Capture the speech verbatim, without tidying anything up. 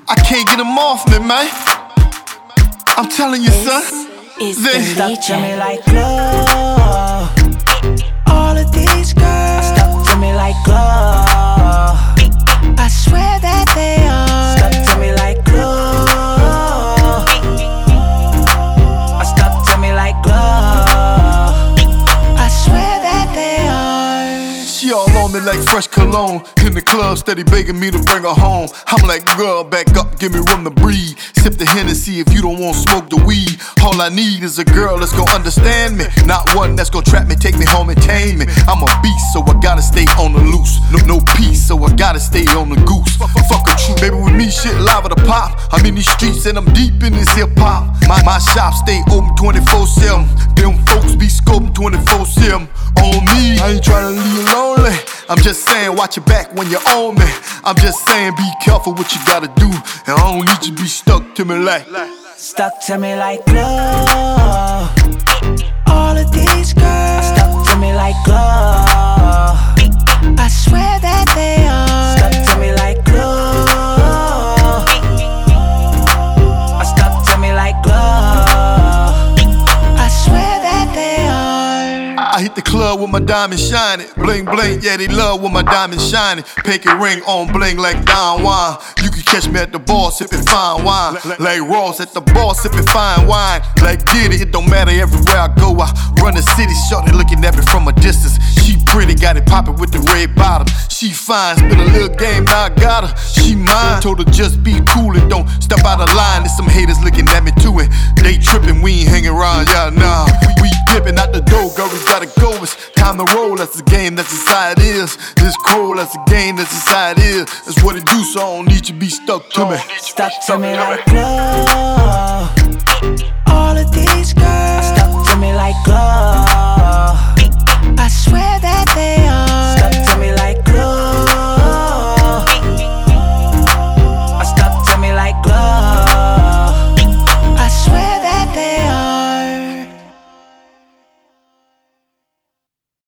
I can't get them off me, man. I'm telling you, son. Is They the Stuck D to me J. like glue. All of these girls stuck to me like glue. I swear that they are stuck to me like glue. I stuck to me like glue. I swear that they are. She all on me like fresh cologne. In the club, steady begging me to bring her home. I'm like, girl, back up, give me room to breathe. Sip the Hennessy if you don't want smoke the weed. All I need is a girl that's gon' understand me, not one that's gon' trap me, take me home and tame me. I'm a beast, so I gotta stay on the loose. No, no peace, so I gotta stay on the goose. Fuck a true, baby, with me shit live to pop. I'm in these streets and I'm deep in this hip hop. My, my shop stay open twenty-four seven. Them folks be scoping twenty-four seven. On me, I ain't tryna leave you lonely. I'm just saying, watch your back when you're on me. I'm just saying, be careful what you gotta do. And I don't need you to be stuck to me like Stuck to me like glue. All of these girls stuck to me like glue. I swear that they are stuck to me like glue. I stuck to me like glue. I swear that they are. I hit the club with my diamond shining. Bling bling, yeah, they love when my diamond shining. Pinky ring on bling like Don Juan. You can catch me at the bar sipping fine wine. Like Ross at the bar sipping fine wine. Like Diddy, it don't matter everywhere I go. I run the city, shorty looking at me from a distance. She pretty, got it poppin' with the red bottom. She fine, spit a little game, now I got her. She mine, told her just be cool and don't step out of line. There's some haters looking at me too, and they trippin', we ain't hanging around, yeah, nah. We dippin' out the door, girl, we gotta go. It's time to roll, that's the game, that's just how it is. This cold, that's the game, that's just how it is. That's what it do, so I don't need you to be stuck to me. Stuck to me like glue.